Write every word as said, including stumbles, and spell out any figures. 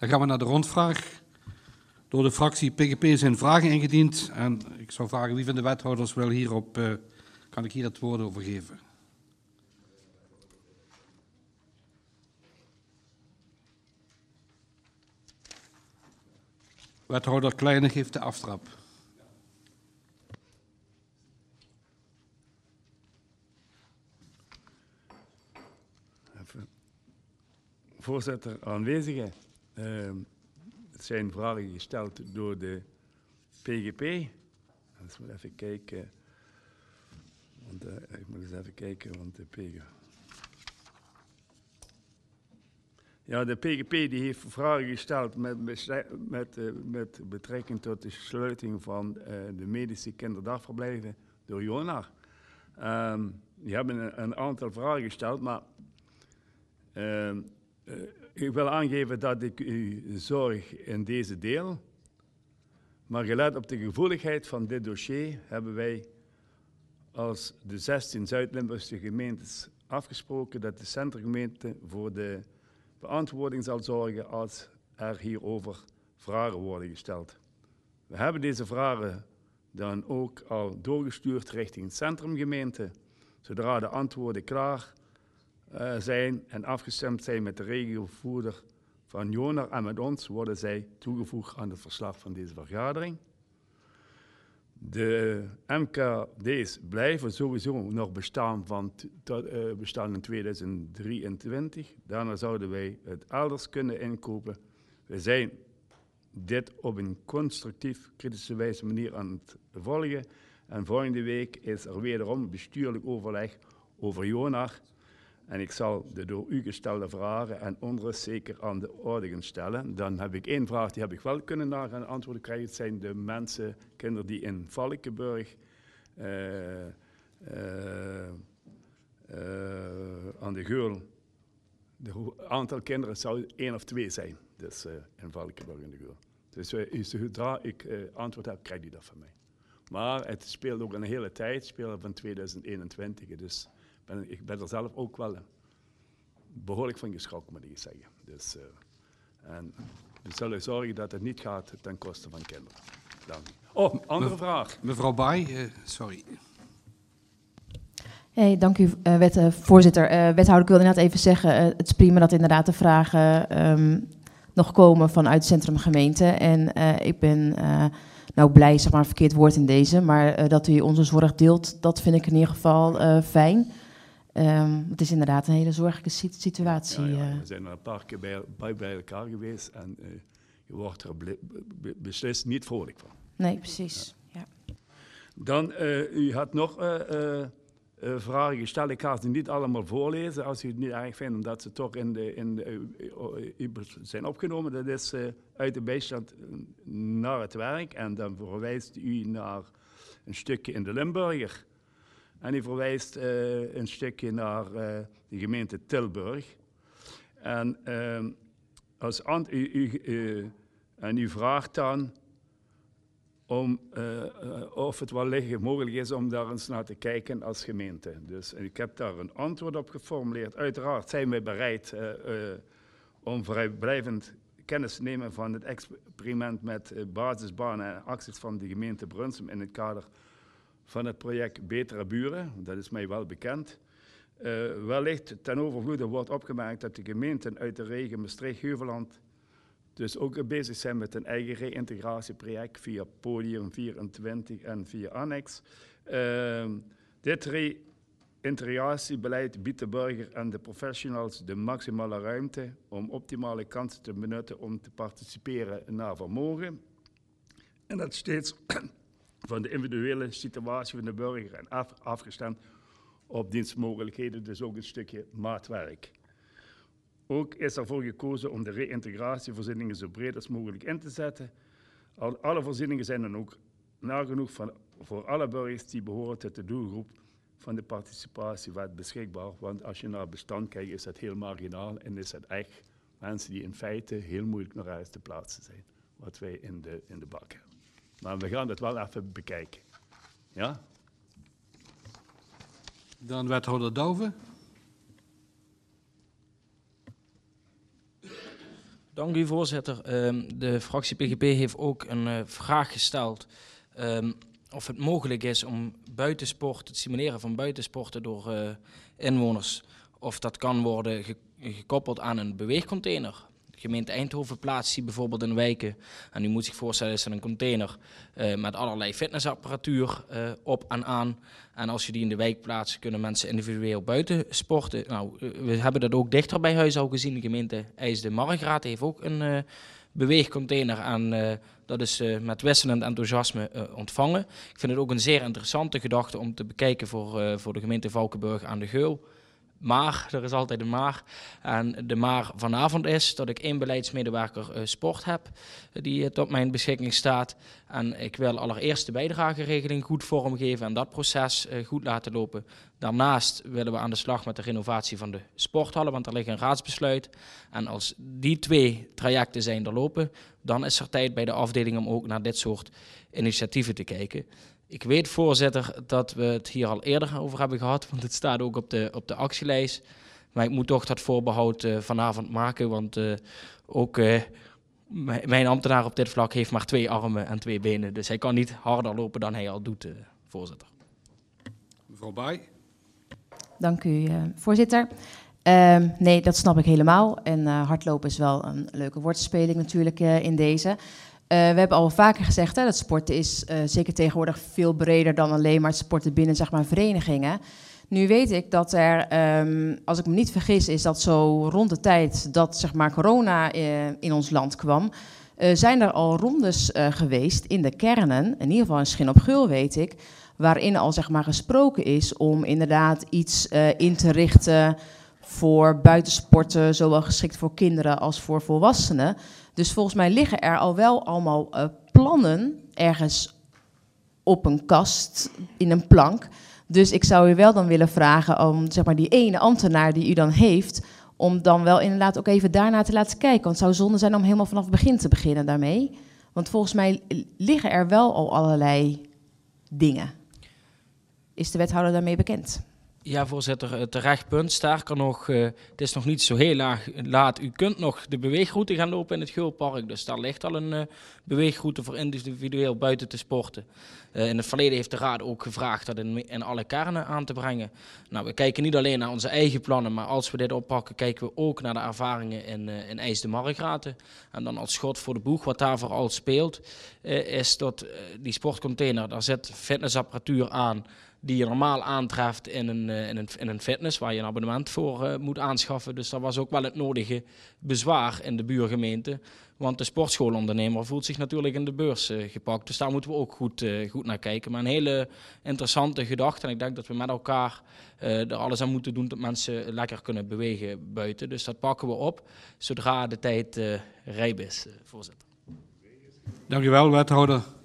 Dan gaan we naar de rondvraag. Door de fractie P G P zijn vragen ingediend. En ik zou vragen wie van de wethouders wil hierop, uh, kan ik hier het woord over geven. Wethouder Kleine geeft de aftrap. Voorzitter, aanwezigen. Uh, het zijn vragen gesteld door de P G P. Dus moet even kijken. Want, uh, ik moet eens even kijken, want de P G P. Ja, de P G P die heeft vragen gesteld met, met, uh, met betrekking tot de sluiting van uh, de medische kinderdagverblijven door Jona. Um, die hebben een, een aantal vragen gesteld, maar uh, Uh, ik wil aangeven dat ik u zorg in deze deel, maar gelet op de gevoeligheid van dit dossier hebben wij als de zestien Zuid-Limburgse gemeentes afgesproken dat de centrumgemeente voor de beantwoording zal zorgen als er hierover vragen worden gesteld. We hebben deze vragen dan ook al doorgestuurd richting de centrumgemeente, zodra de antwoorden klaar Uh, zijn en afgestemd zijn met de regiovoerder van Jona en met ons worden zij toegevoegd aan het verslag van deze vergadering. De M K D's blijven sowieso nog bestaan, van tot, uh, bestaan in tweeduizend drieëntwintig. Daarna zouden wij het elders kunnen inkopen. We zijn dit op een constructief, kritische wijze manier aan het volgen. En volgende week is er wederom bestuurlijk overleg over Jona. En ik zal de door u gestelde vragen en onder zeker aan de orde gaan stellen. Dan heb ik één vraag, die heb ik wel kunnen nagaan antwoorden krijgen. Het zijn de mensen, kinderen die in Valkenburg uh, uh, uh, aan de Geul. Het aantal kinderen zou één of twee zijn, dus uh, in Valkenburg in de Geul. Dus uh, zodra ik uh, antwoord heb, krijgt u dat van mij. Maar het speelt ook een hele tijd, speelt van tweeduizend eenentwintig, dus... Ben, ik ben er zelf ook wel behoorlijk van geschrokken, moet ik zeggen. Dus, uh, en we zullen zorgen dat het niet gaat ten koste van kinderen. Dank. Oh, andere Me, vraag. Mevrouw Baai, uh, sorry. Hey, dank u, uh, wet, uh, voorzitter. Uh, wethouder, ik wilde net even zeggen, uh, het is prima dat inderdaad de vragen um, nog komen vanuit de centrumgemeente. En uh, ik ben uh, nou blij, zeg maar, verkeerd woord in deze, maar uh, dat u onze zorg deelt, dat vind ik in ieder geval uh, fijn. Um, het is inderdaad een hele zorgelijke situatie. Ja, ja, we zijn er een paar keer bij, bij, bij elkaar geweest en uh, je wordt er ble, be, beslist niet vrolijk van. Nee, precies. Ja. Ja. Dan, uh, u had nog uh, uh, uh, vragen gesteld. Ik ga ze niet allemaal voorlezen als u het niet erg vindt, omdat ze toch in de, in de, uh, uh, zijn opgenomen. Dat is uh, uit de bijstand naar het werk en dan verwijst u naar een stukje in de Limburger. En u verwijst uh, een stukje naar uh, de gemeente Tilburg. En, uh, als ant- u, u, uh, en u vraagt dan om, uh, uh, of het wellicht mogelijk is om daar eens naar te kijken als gemeente. Dus ik heb daar een antwoord op geformuleerd. Uiteraard zijn wij bereid uh, uh, om vrijblijvend kennis te nemen van het experiment met uh, basisbanen en acties van de gemeente Brunsum in het kader van het project Betere Buren, dat is mij wel bekend. Uh, wellicht ten overvloede wordt opgemerkt dat de gemeenten uit de regio Maastricht-Heuveland dus ook bezig zijn met een eigen reïntegratieproject via Podium vierentwintig en via Annex. Uh, dit reïntegratiebeleid biedt de burger en de professionals de maximale ruimte om optimale kansen te benutten om te participeren naar vermogen. En dat steeds van de individuele situatie van de burger en af, afgestemd op dienstmogelijkheden, dus ook een stukje maatwerk. Ook is ervoor gekozen om de reïntegratievoorzieningen zo breed als mogelijk in te zetten. Al, alle voorzieningen zijn dan ook nagenoeg van, voor alle burgers die behoren tot de doelgroep van de participatiewet beschikbaar. Want als je naar het bestand kijkt, is dat heel marginaal en is het echt mensen die in feite heel moeilijk naar huis te plaatsen zijn, wat wij in de, in de bak hebben. Maar we gaan het wel even bekijken. Ja? Dan wethouder Douwe. Dank u, voorzitter. Um, de fractie P G P heeft ook een uh, vraag gesteld um, of het mogelijk is om buitensport, het stimuleren van buitensporten door uh, inwoners, of dat kan worden ge gekoppeld aan een beweegcontainer. De gemeente Eindhoven plaatst die bijvoorbeeld in wijken. En u moet zich voorstellen, is er een container uh, met allerlei fitnessapparatuur uh, op en aan. En als je die in de wijk plaatst, kunnen mensen individueel buiten sporten. Nou, uh, we hebben dat ook dichter bij huis al gezien. De gemeente IJsde-Margraat heeft ook een uh, beweegcontainer. En uh, dat is uh, met wisselend enthousiasme uh, ontvangen. Ik vind het ook een zeer interessante gedachte om te bekijken voor, uh, voor de gemeente Valkenburg aan de Geul. Maar, er is altijd een maar. En de maar vanavond is dat ik één beleidsmedewerker uh, sport heb uh, die uh, tot mijn beschikking staat. En ik wil allereerst de bijdrageregeling goed vormgeven en dat proces uh, goed laten lopen. Daarnaast willen we aan de slag met de renovatie van de sporthallen, want er ligt een raadsbesluit. En als die twee trajecten zijn doorlopen, dan is er tijd bij de afdeling om ook naar dit soort initiatieven te kijken. Ik weet, voorzitter, dat we het hier al eerder over hebben gehad, want het staat ook op de, op de actielijst. Maar ik moet toch dat voorbehoud uh, vanavond maken, want uh, ook uh, mijn ambtenaar op dit vlak heeft maar twee armen en twee benen. Dus hij kan niet harder lopen dan hij al doet, uh, voorzitter. Mevrouw Baai. Dank u, uh, voorzitter. Uh, nee, dat snap ik helemaal. En uh, hardlopen is wel een leuke woordspeling natuurlijk uh, in deze. Uh, we hebben al vaker gezegd, hè, dat sporten is uh, zeker tegenwoordig veel breder dan alleen maar het sporten binnen, zeg maar, verenigingen. Nu weet ik dat er, um, als ik me niet vergis, is dat zo rond de tijd dat, zeg maar, corona uh, in ons land kwam, uh, zijn er al rondes uh, geweest in de kernen, in ieder geval in Schin op Geul weet ik, waarin al, zeg maar, gesproken is om inderdaad iets uh, in te richten voor buitensporten, zowel geschikt voor kinderen als voor volwassenen. Dus volgens mij liggen er al wel allemaal uh, plannen ergens op een kast, in een plank. Dus ik zou u wel dan willen vragen om, zeg maar, die ene ambtenaar die u dan heeft, om dan wel inderdaad ook even daarna te laten kijken. Want het zou zonde zijn om helemaal vanaf het begin te beginnen daarmee. Want volgens mij liggen er wel al allerlei dingen. Is de wethouder daarmee bekend? Ja, voorzitter, terecht punt. Sterker nog, uh, het is nog niet zo heel laag, laat. U kunt nog de beweegroute gaan lopen in het Geulpark. Dus daar ligt al een uh, beweegroute voor individueel buiten te sporten. Uh, in het verleden heeft de Raad ook gevraagd dat in, in alle kernen aan te brengen. Nou, we kijken niet alleen naar onze eigen plannen, maar als we dit oppakken, kijken we ook naar de ervaringen in, uh, in IJsde-Margraten. En dan als schot voor de boeg, wat daar vooral speelt, uh, is dat uh, die sportcontainer, daar zit fitnessapparatuur aan, die je normaal aantreft in een, in een, in een fitness, waar je een abonnement voor uh, moet aanschaffen. Dus dat was ook wel het nodige bezwaar in de buurgemeente. Want de sportschoolondernemer voelt zich natuurlijk in de beurs uh, gepakt. Dus daar moeten we ook goed, uh, goed naar kijken. Maar een hele interessante gedachte. En ik denk dat we met elkaar uh, er alles aan moeten doen dat mensen lekker kunnen bewegen buiten. Dus dat pakken we op zodra de tijd uh, rijp is, uh, voorzitter. Dank u wel, wethouder.